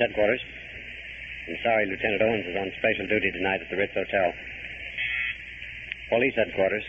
headquarters. I'm sorry Lieutenant Owens is on special duty tonight at the Ritz Hotel. Police headquarters.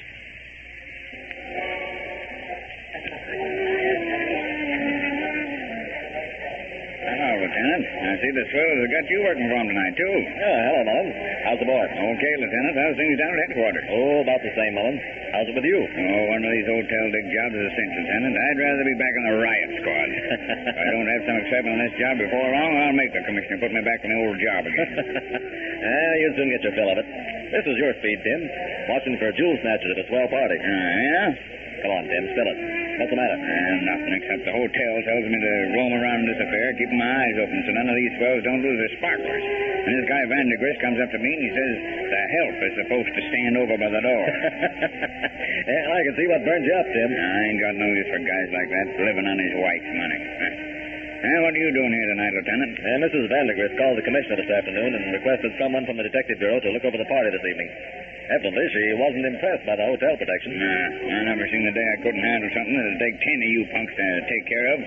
Hello, Lieutenant. I see the swells have got you working for them tonight, too. Hello, Mullen. How's the board? Okay, Lieutenant. How's things down at headquarters? Oh, about the same, Mullen. How's it with you? Oh, one of these hotel dig jobs is a cinch, Lieutenant. I'd rather be back on the riot squad. If I don't have some excitement on this job before long, I'll make the commissioner put me back on the old job again. You'll soon get your fill of it. This was your speed, Tim. Watching for jewel snatchers at a swell party. Yeah? Come on, Tim. Spill it. What's the matter? Nothing except the hotel tells me to roam around this affair, keeping my eyes open so none of these swells don't lose their sparklers. And this guy Vandergrist comes up to me and he says the help is supposed to stand over by the door. Well, I can see what burns you up, Tim. I ain't got no use for guys like that living on his wife's money. What are you doing here tonight, Lieutenant? Mrs. Vandergrist called the commissioner this afternoon and requested someone from the detective bureau to look over the party this evening. Evidently, she wasn't impressed by the hotel protection. Nah, I never seen the day I couldn't handle something that'd take 10 of you punks to take care of.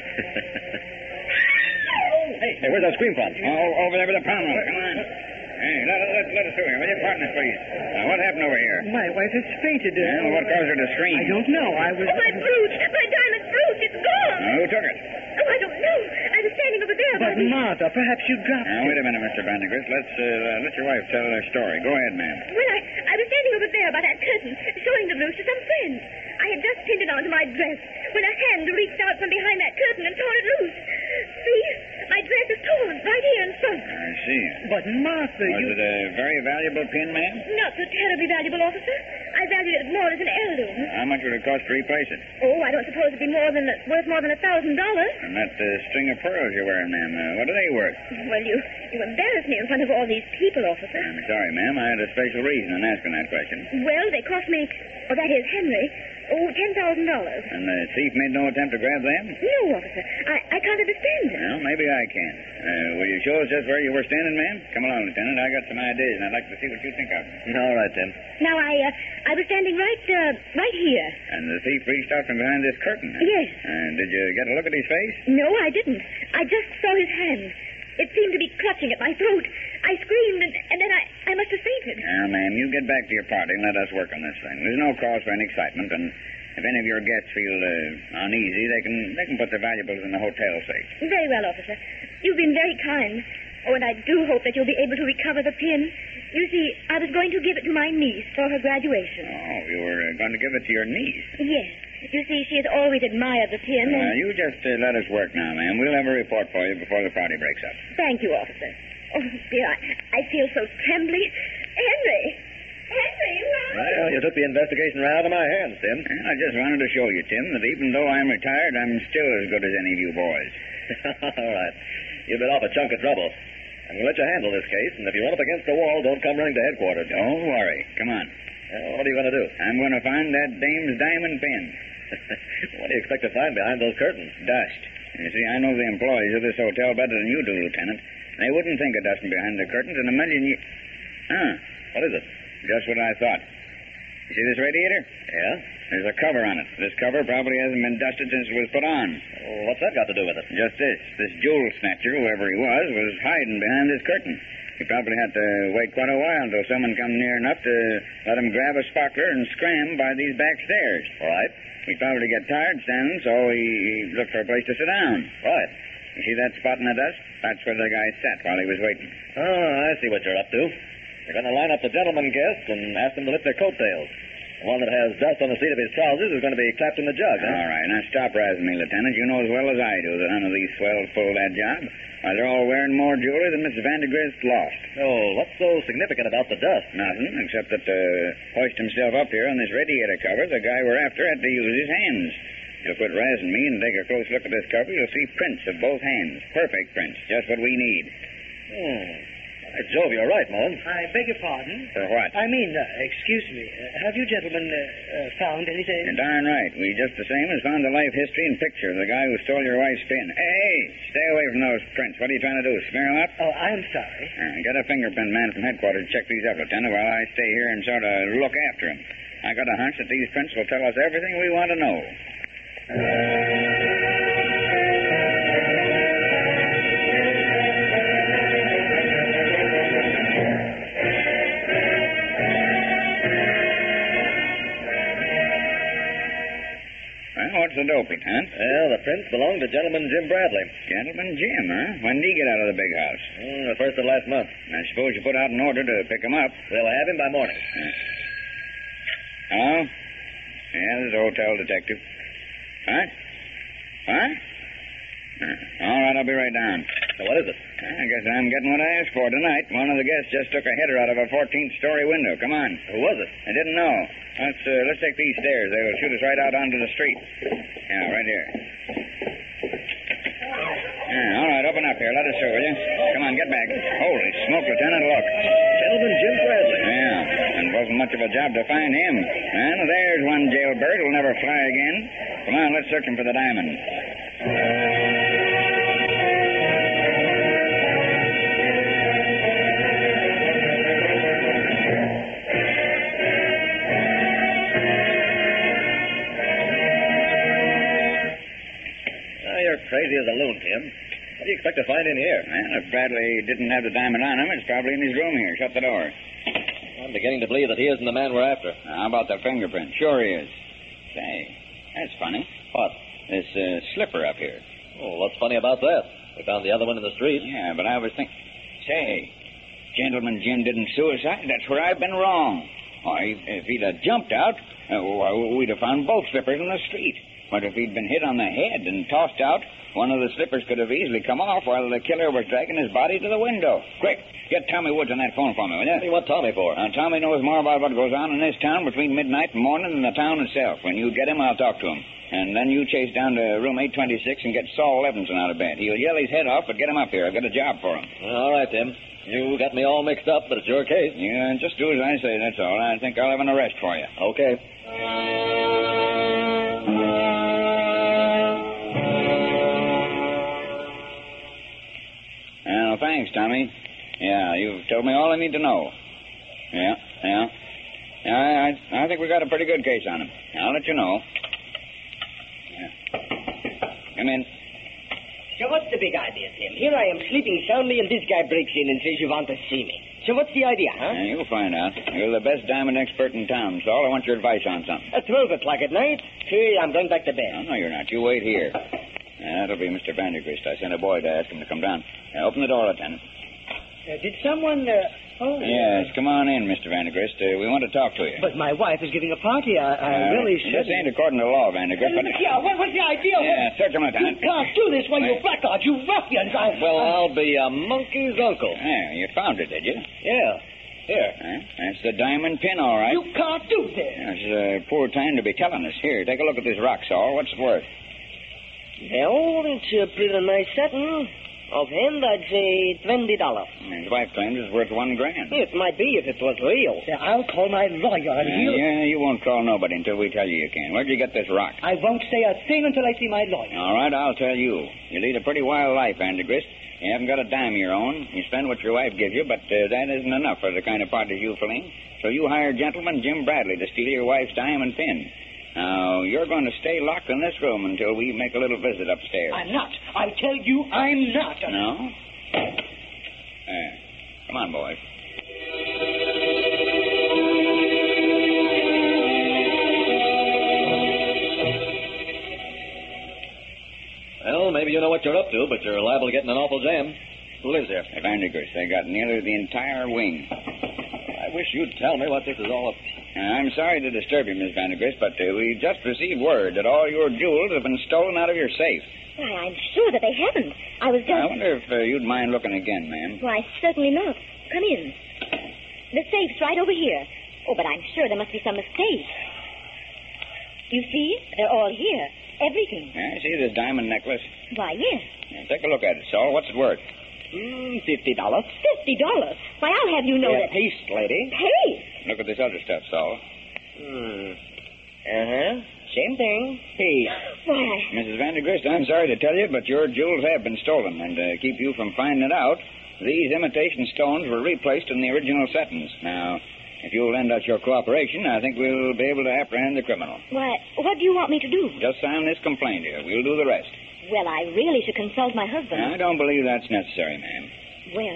Hey, where's that scream from? Oh, over there by the prom room. Come on. Hey, let us through here. Will you pardon us, please? What happened over here? My wife has fainted. What caused her to scream? I don't know. I was... Oh, my brooch! My diamond brooch! It's gone! Who took it? Oh, I don't know. I was standing over there by But, the... Martha, perhaps you dropped it. Wait a minute, Mr. Vandergrist. Let's let your wife tell her story. Go ahead, ma'am. Well, I was standing over there by that curtain, showing the brooch to some friends. I had just pinned it onto my dress when a hand reached out from behind that curtain and tore it loose. See? My dress is torn right here in front. I see. But, Martha, Was it a very valuable pin, ma'am? Not so terribly valuable, officer. I valued it more as an heirloom. How much would it cost to replace it? Oh, I don't suppose it'd be worth more than $1,000. And that string of pearls you're wearing, ma'am, what are they worth? Well, you embarrass me in front of all these people, officer. I'm sorry, ma'am. I had a special reason in asking that question. Well, they cost me, that is, Henry, $10,000. And the thief made no attempt to grab them? No, officer. I can't understand it. Well, maybe I can. Will you show us just where you were standing, ma'am? Come along, Lieutenant. I got some ideas, and I'd like to see what you think of them. All right, Tim. Now, I was standing right here. And the thief reached out from behind this curtain? Yes. And did you get a look at his face? No, I didn't. I just saw his hand. It seemed to be clutching at my throat. I screamed, and then I must have fainted. Now, ma'am, you get back to your party and let us work on this thing. There's no cause for any excitement, and if any of your guests feel uneasy, they can put their valuables in the hotel safe. Very well, officer. You've been very kind. Oh, and I do hope that you'll be able to recover the pin. You see, I was going to give it to my niece for her graduation. Oh, you were going to give it to your niece? Yes. You see, she has always admired the pin. You just let us work now, ma'am. We'll have a report for you before the party breaks up. Thank you, officer. Oh, dear, I feel so trembly. Henry! Henry, where are you? Well, you took the investigation right out of my hands, Tim. Well, I just wanted to show you, Tim, that even though I'm retired, I'm still as good as any of you boys. All right. You've been off a chunk of trouble. I'm going to let you handle this case, and if you run up against the wall, don't come running to headquarters. Don't worry. Come on. Well, what are you going to do? I'm going to find that dame's diamond pin. What do you expect to find behind those curtains? Dust. You see, I know the employees of this hotel better than you do, Lieutenant. They wouldn't think of dusting behind the curtains in a million years. What is it? Just what I thought. You see this radiator? Yeah? There's a cover on it. This cover probably hasn't been dusted since it was put on. Oh, what's that got to do with it? Just this. This jewel snatcher, whoever he was hiding behind this curtain. He probably had to wait quite a while until someone come near enough to let him grab a sparkler and scram by these back stairs. All right. He probably got tired standing, so he looked for a place to sit down. Right. You see that spot in the dust? That's where the guy sat while he was waiting. Oh, I see what you're up to. You're going to line up the gentleman guests and ask them to lift their coattails. The one that has dust on the seat of his trousers is going to be clapped in the jug, huh? All right, now stop razzing me, Lieutenant. You know as well as I do that none of these swells pull that job. Why, they're all wearing more jewelry than Mrs. Vandergrist lost. Oh, what's so significant about the dust? Nothing, except that to hoist himself up here on this radiator cover, the guy we're after had to use his hands. You'll quit razzing me and take a close look at this cover, you'll see prints of both hands. Perfect prints, just what we need. By Jove, you're right, Mullen. I beg your pardon? For what? I mean, excuse me. Have you gentlemen found anything? You're darn right. We just the same as found the life history and picture of the guy who stole your wife's pin. Hey, stay away from those prints. What are you trying to do, smear them up? Oh, I'm sorry. Get a fingerprint man from headquarters to check these up, Lieutenant, while I stay here and sort of look after them. I got a hunch that these prints will tell us everything we want to know. what's the dope, Lieutenant? Well, the prints belong to Gentleman Jim Bradley. Gentleman Jim, huh? When did he get out of the big house? The first of last month. I suppose you put out an order to pick him up. We'll have him by morning. Hello? Yeah, this is the hotel detective. What? What? All right, I'll be right down. Now, what is it? I guess I'm getting what I asked for tonight. One of the guests just took a header out of a 14th-story window. Come on. Who was it? I didn't know. Let's take these stairs. They will shoot us right out onto the street. Yeah, right here. Yeah, all right, open up here. Let us through, will you? Come on, get back. Holy smoke, Lieutenant, look. Gentleman Jim Bradley. Yeah, and wasn't much of a job to find him. And there's one jailbird who'll never fly again. Come on, let's search him for the diamond. You're crazy as a loon, Tim. What do you expect to find in here? Well, if Bradley didn't have the diamond on him, it's probably in his room here. Shut the door. I'm beginning to believe that he isn't the man we're after. How about the fingerprint? Sure he is. Say, that's funny. What? This slipper up here. Oh, what's funny about that? We found the other one in the street. Yeah, but I was thinking... Say, Gentleman Jim didn't suicide. That's where I've been wrong. Why, if he'd have jumped out, we'd have found both slippers in the street. But if he'd been hit on the head and tossed out, one of the slippers could have easily come off while the killer was dragging his body to the window. Quick, get Tommy Woods on that phone for me, will you? What do you want Tommy for? Tommy knows more about what goes on in this town between midnight and morning than the town itself. When you get him, I'll talk to him. And then you chase down to room 826 and get Saul Levinson out of bed. He'll yell his head off, but get him up here. I've got a job for him. All right, Tim. You got me all mixed up, but it's your case. Yeah, just do as I say, that's all. I think I'll have an arrest for you. Okay. Well, thanks, Tommy. Yeah, you've told me all I need to know. Yeah. I think we got a pretty good case on him. I'll let you know. Yeah. Come in. So what's the big idea, Tim? Here I am sleeping soundly, and this guy breaks in and says you want to see me. So what's the idea, huh? Yeah, you'll find out. You're the best diamond expert in town, Saul. I want your advice on something. At 12 o'clock at night? Hey, I'm going back to bed. No, you're not. You wait here. That'll be Mr. Vandergrist. I sent a boy to ask him to come down. Open the door, Lieutenant. Did someone... Yes, come on in, Mr. Vandergrist. We want to talk to you. But my wife is giving a party. I really should... This ain't according to law, Vandergrist, but... Yeah, what's the idea? Yeah, search him, Lieutenant. You can't do this while you blackguards, you ruffians. Well, I'll be a monkey's uncle. Yeah, you found it, did you? Yeah. Here. That's the diamond pin, all right. You can't do this. It's a poor time to be telling us. Here, take a look at this rock, Saul. What's it worth? Well, it's a pretty nice setting. Offhand, I'd say $20. His wife claims it's worth $1,000. It might be if it was real. I'll call my lawyer and he'll... Yeah, you won't call nobody until we tell you can. Where'd you get this rock? I won't say a thing until I see my lawyer. All right, I'll tell you. You lead a pretty wild life, Vandergrist. You haven't got a dime of your own. You spend what your wife gives you, but that isn't enough for the kind of parties you fling. So you hire Gentleman Jim Bradley to steal your wife's diamond pin. Now, you're going to stay locked in this room until we make a little visit upstairs. I'm not. I tell you, I'm not. No? Come on, boys. Well, maybe you know what you're up to, but you're liable to get in an awful jam. Who lives here? Vandergrist. They got nearly the entire wing. I wish you'd tell me what this is all about. I'm sorry to disturb you, Miss Vandergrist, but we just received word that all your jewels have been stolen out of your safe. Why, I'm sure that they haven't. I was just... I wonder if you'd mind looking again, ma'am. Why, certainly not. Come in. The safe's right over here. Oh, but I'm sure there must be some mistake. You see? They're all here. Everything. Yeah, see this diamond necklace? Why, yes. Yeah, take a look at it, Saul. What's it worth? $50. $50? Why, I'll have you know that... Paste, lady. Paste? Look at this other stuff, Saul. Same thing. Paste. Why, Mrs. Vandergrist, I'm sorry to tell you, but your jewels have been stolen, and to keep you from finding it out, these imitation stones were replaced in the original settings. Now, if you'll lend us your cooperation, I think we'll be able to apprehend the criminal. Why, what do you want me to do? Just sign this complaint here. We'll do the rest. Well, I really should consult my husband. I don't believe that's necessary, ma'am. Well,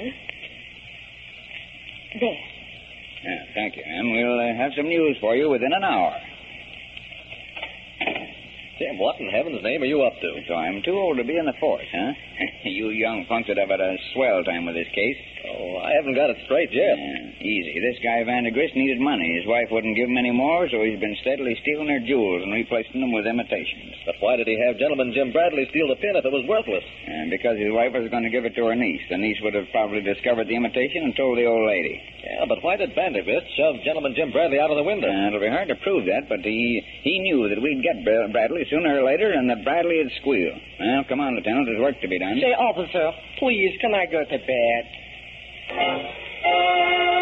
there. Yeah, thank you, ma'am. We'll have some news for you within an hour. Jim, what in heaven's name are you up to? So I'm too old to be in the force, huh? You young punks would have had a swell time with this case. Oh, I haven't got it straight yet. Easy. This guy Vandergrist needed money. His wife wouldn't give him any more, so he's been steadily stealing her jewels and replacing them with imitations. But why did he have Gentleman Jim Bradley steal the pin if it was worthless? And because his wife was going to give it to her niece. The niece would have probably discovered the imitation and told the old lady. Yeah, but why did Vandergrist shove Gentleman Jim Bradley out of the window? It'll be hard to prove that, but he knew that we'd get Bradley sooner or later and that Bradley would squeal. Well, come on, Lieutenant. There's work to be done. Say, officer, please, can I go to bed?